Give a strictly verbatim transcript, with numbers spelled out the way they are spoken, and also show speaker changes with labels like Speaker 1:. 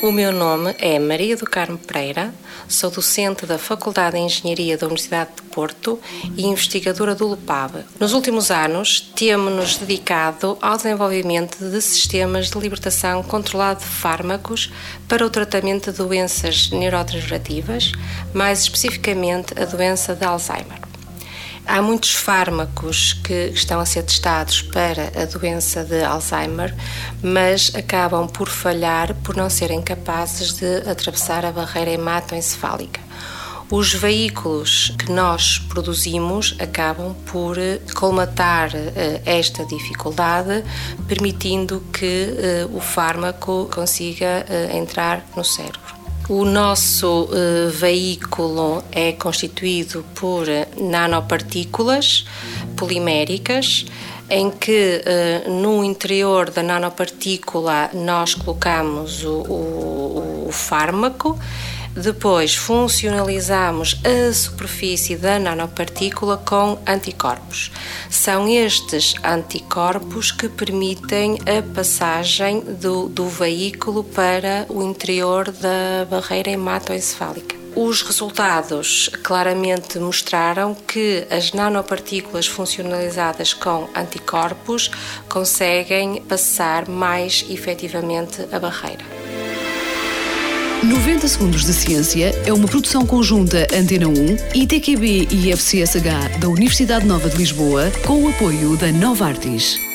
Speaker 1: O meu nome é Maria do Carmo Pereira, sou docente da Faculdade de Engenharia da Universidade de Porto e investigadora do LUPAV. Nos últimos anos, temos-nos dedicado ao desenvolvimento de sistemas de libertação controlado de fármacos para o tratamento de doenças neurodegenerativas, mais especificamente a doença de Alzheimer. Há muitos fármacos que estão a ser testados para a doença de Alzheimer, mas acabam por falhar por não serem capazes de atravessar a barreira hematoencefálica. Os veículos que nós produzimos acabam por colmatar esta dificuldade, permitindo que o fármaco consiga entrar no cérebro. O nosso uh, veículo é constituído por nanopartículas poliméricas, em que uh, no interior da nanopartícula nós colocamos o, o, o fármaco. Depois funcionalizamos a superfície da nanopartícula com anticorpos. São estes anticorpos que permitem a passagem do, do veículo para o interior da barreira hematoencefálica. Os resultados claramente mostraram que as nanopartículas funcionalizadas com anticorpos conseguem passar mais efetivamente a barreira.
Speaker 2: noventa Segundos de Ciência é uma produção conjunta Antena um, I T Q B e I F C S H da Universidade Nova de Lisboa, com o apoio da Novartis.